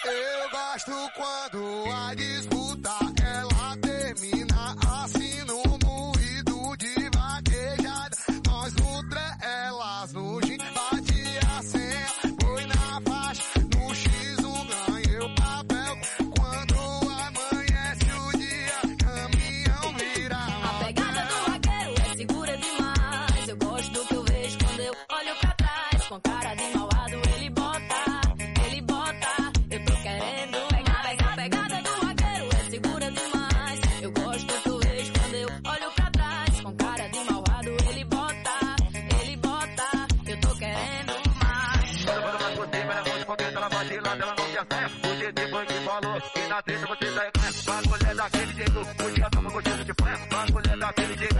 Eu gosto quando a disputa ela termina assim no moído de vaquejada. Nós nutre elas no gin, bate a senha, põe na faixa, no X1 ganhei o papel. Quando amanhece o dia, caminhão vira. A pegada do vaqueiro é segura demais. Eu gosto do que eu vejo quando eu olho pra trás. Com cara de malvado ele bota. Eu tô querendo mais. A pegada do vaqueiro é segura demais. Eu gosto do que eu vejo quando eu olho pra trás. Com cara de malvado ele bota. Eu tô querendo mais. Quando mais você vai muito porque ela vacilando, ela não se acerta. O GD foi que falou que na treta você tá reclamando. Mas mulher daquele jeito, o dia toma gotinho de fé. Mas mulher daquele jeito,